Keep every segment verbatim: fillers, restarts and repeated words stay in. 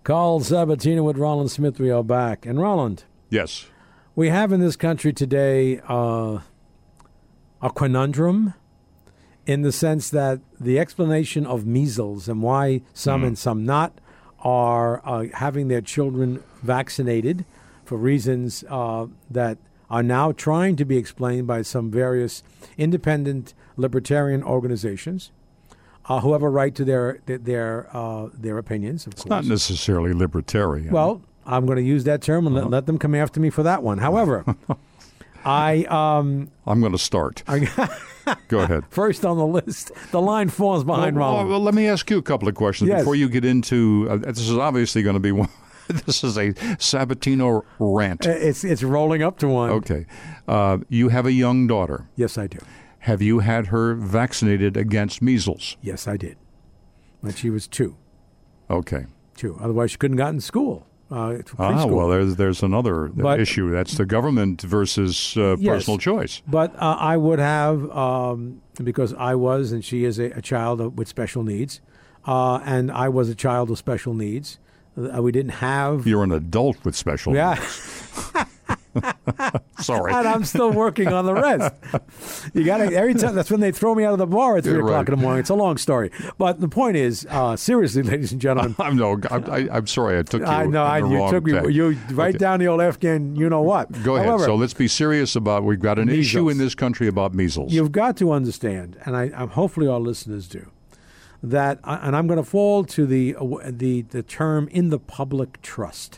Carl Sabatino with Roland Smith. We are back. And Roland. Yes. We have in this country today uh, a conundrum in the sense that the explanation of measles and why some mm. and some not are uh, having their children vaccinated for reasons uh, that are now trying to be explained by some various independent libertarian organizations uh, who have a right to their their uh, their opinions, of it's course. Not necessarily libertarian. Well, I'm going to use that term and uh-huh. let, let them come after me for that one. However, I... Um, I'm going to start. I, Go ahead. First on the list, the line falls behind well, Roland. Well, let me ask you a couple of questions yes. before you get into... Uh, this is obviously going to be one... This is a Sabatino rant. It's it's rolling up to one. Okay. Uh, you have a young daughter. Yes, I do. Have you had her vaccinated against measles? Yes, I did. When she was two. Okay. Two. Otherwise, she couldn't have gotten to school. Uh, ah, well, there's there's another but, issue. That's the government versus uh, yes, personal choice. But uh, I would have, um, because I was, and she is a, a child with special needs, uh, and I was a child with special needs. Uh, we didn't have... You're an adult with special yeah. needs. Sorry. And I'm still working on the rest. You got to every time. That's when they throw me out of the bar at three You're o'clock right. in the morning. It's a long story, but the point is, uh, seriously, ladies and gentlemen. I'm no. I'm, I, I'm sorry. I took you. I know. on I, the you wrong took me. tack. You right okay. down the old Afghan. You know what? Go ahead. However, so let's be serious about. We've got an measles. issue in this country about measles. You've got to understand, and I, I'm hopefully our listeners do, that, and I'm going to fall to the the the term in the public trust.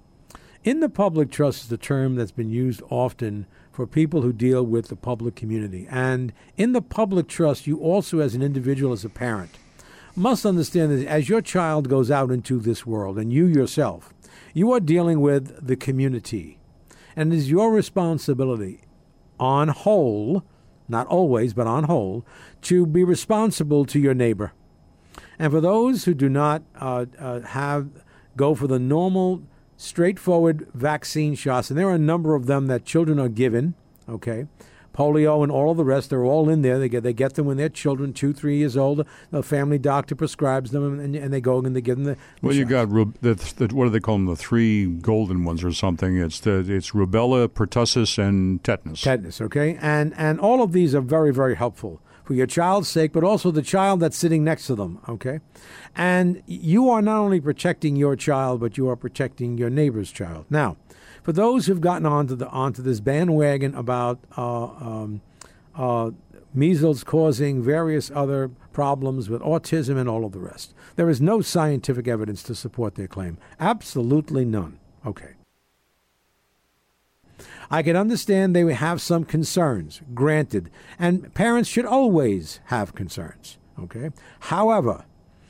In the public trust is the term that's been used often for people who deal with the public community. And in the public trust, you also, as an individual, as a parent, must understand that as your child goes out into this world, and you yourself, you are dealing with the community. And it is your responsibility, on whole, not always, but on whole, to be responsible to your neighbor. And for those who do not uh, uh, have go for the normal straightforward vaccine shots, and there are a number of them that children are given, okay? Polio and all of the rest, they're all in there. They get they get them when they're children, two, three years old. The family doctor prescribes them, and, and they go and they give them the, the Well, you shots. got, the, the, what do they call them, the three golden ones or something? It's the it's rubella, pertussis, and tetanus. Tetanus, okay? And, and all of these are very, very helpful for your child's sake, but also the child that's sitting next to them, okay? And you are not only protecting your child, but you are protecting your neighbor's child. Now, for those who've gotten onto the onto this bandwagon about uh, um, uh, measles causing various other problems with autism and all of the rest, there is no scientific evidence to support their claim. Absolutely none. Okay. I can understand they have some concerns, granted, and parents should always have concerns, okay? However,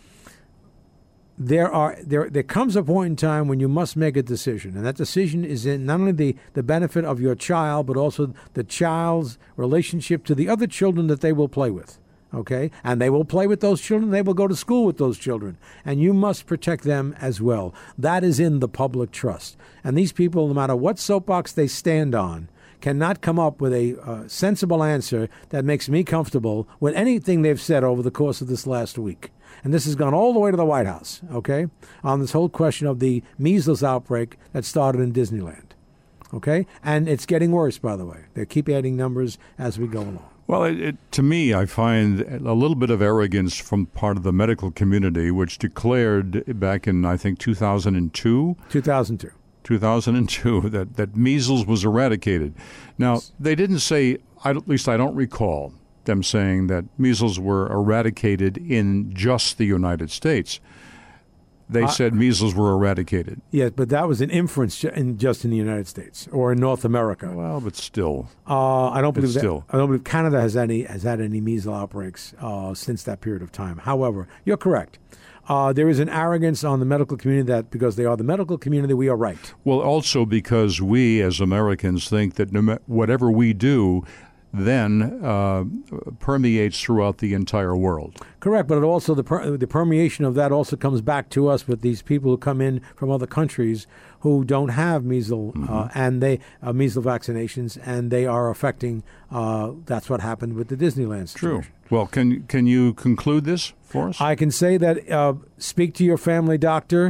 there are there there comes a point in time when you must make a decision, and that decision is in not only the, the benefit of your child, but also the child's relationship to the other children that they will play with. Okay? And they will play with those children. They will go to school with those children. And you must protect them as well. That is in the public trust. And these people, no matter what soapbox they stand on, cannot come up with a uh, sensible answer that makes me comfortable with anything they've said over the course of this last week. And this has gone all the way to the White House, okay, on this whole question of the measles outbreak that started in Disneyland. Okay? And it's getting worse, by the way. They keep adding numbers as we go along. Well, it, it, to me, I find a little bit of arrogance from part of the medical community, which declared back in, I think, two thousand two. two thousand two. two thousand two, that, that measles was eradicated. Now, they didn't say, at least I don't recall them saying that measles were eradicated in just the United States. They uh, said measles were eradicated. Yes, but that was an inference in, just in the United States or in North America. Well, but still, uh, I don't believe that. Still. I don't believe Canada has any has had any measles outbreaks uh, since that period of time. However, you're correct. Uh, there is an arrogance on the medical community that because they are the medical community, we are right. Well, also because we as Americans think that no ma- whatever we do then uh, permeates throughout the entire world. Correct, but it also the per- the permeation of that also comes back to us with these people who come in from other countries who don't have measles mm-hmm. uh, and they uh, measles vaccinations, and they are affecting. Uh, that's what happened with the Disneyland situation. True. Well, can can you conclude this for us? I can say that uh, speak to your family doctor.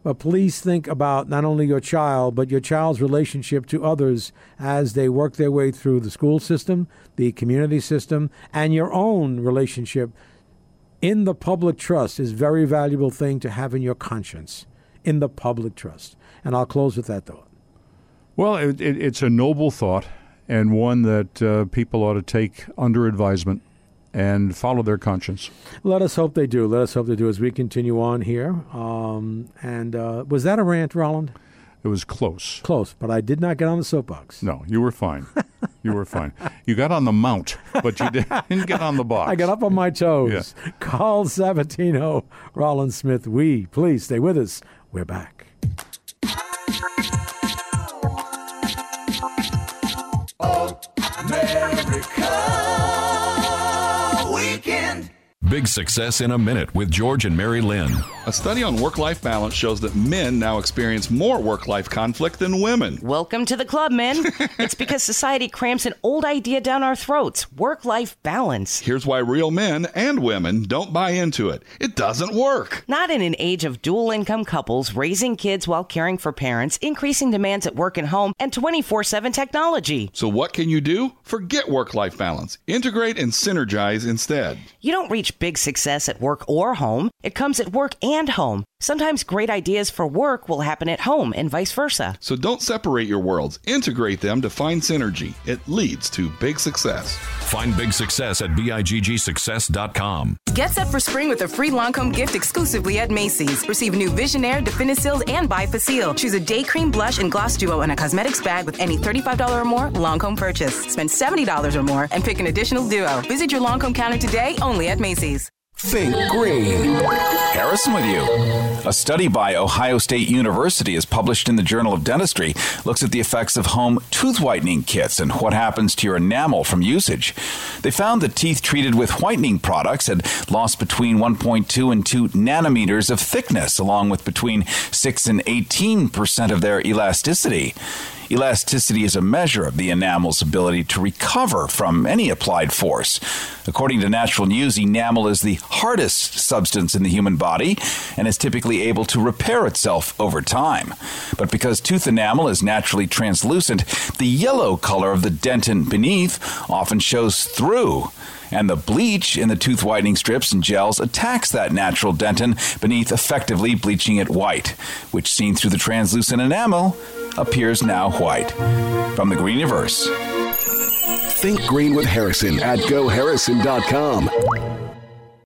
But please think about not only your child, but your child's relationship to others as they work their way through the school system, the community system, and your own relationship. In the public trust is a very valuable thing to have in your conscience. In the public trust. And I'll close with that thought. Well, it, it, it's a noble thought, and one that uh, people ought to take under advisement and follow their conscience. Let us hope they do. Let us hope they do as we continue on here. Um, and uh, was that a rant, Roland? It was close. Close, but I did not get on the soapbox. No, you were fine. You were fine. You got on the mount, but you didn't get on the box. I got up on my toes. Yeah. Carl Sabatino, Roland Smith. We, please stay with us. We're back. Oh, America Weekend. Big Success in a Minute with George and Mary Lynn. A study on work-life balance shows that men now experience more work-life conflict than women. Welcome to the club, men. It's because society crams an old idea down our throats, work-life balance. Here's why real men and women don't buy into it. It doesn't work. Not in an age of dual-income couples, raising kids while caring for parents, increasing demands at work and home, and twenty-four seven technology. So what can you do? Forget work-life balance. Integrate and synergize instead. You don't reach big success at work or home. It comes at work and home. Sometimes great ideas for work will happen at home and vice versa. So don't separate your worlds. Integrate them to find synergy. It leads to big success. Find big success at big success dot com. Get set for spring with a free Lancome gift exclusively at Macy's. Receive new Visionaire, Definicils, and Bifacil. Choose a day cream, blush, and gloss duo and a cosmetics bag with any thirty-five dollars or more Lancome purchase. Spend seventy dollars or more and pick an additional duo. Visit your Lancome counter today only at Macy's. Think Green. Harrison with you. A study by Ohio State University is published in the Journal of Dentistry looks at the effects of home tooth whitening kits and what happens to your enamel from usage. They found that teeth treated with whitening products had lost between one point two and two nanometers of thickness, along with between six and eighteen percent of their elasticity. Elasticity is a measure of the enamel's ability to recover from any applied force. According to Natural News, enamel is the hardest substance in the human body and is typically able to repair itself over time. But because tooth enamel is naturally translucent, the yellow color of the dentin beneath often shows through. And the bleach in the tooth whitening strips and gels attacks that natural dentin beneath, effectively bleaching it white, which seen through the translucent enamel appears now white. From the Greeniverse. Think Green with Harrison at go harrison dot com.